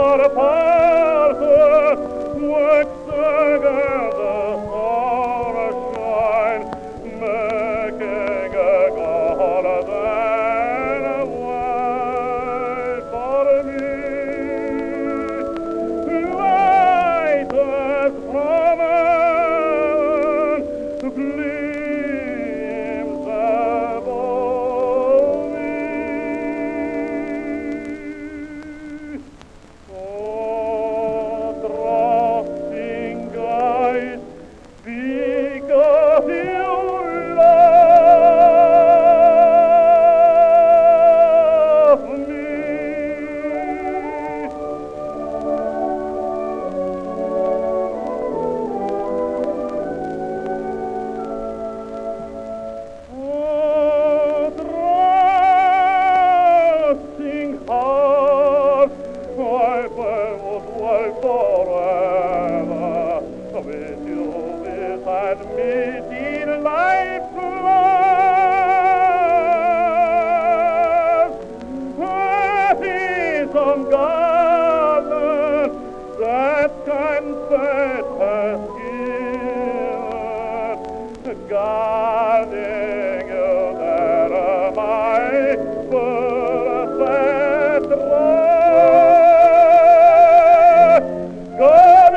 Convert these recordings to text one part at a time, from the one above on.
our path wax together sunshine, making a golden white for me. White as from heaven gleams above me. Oh, trusting eyes, speak of your love me. Oh, trusting heart, I was well forever with you beside me till life's last. Happy some garden that kind fate has given, guarding you that my perfect trust. God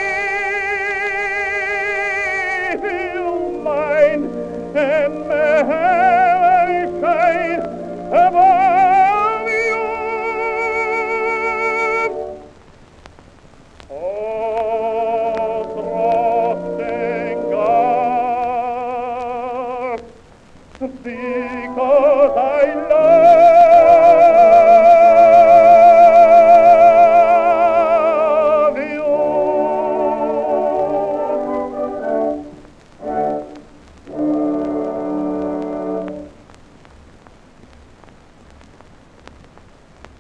keep you mine, and may heaven shine above you. Oh, trusting God, be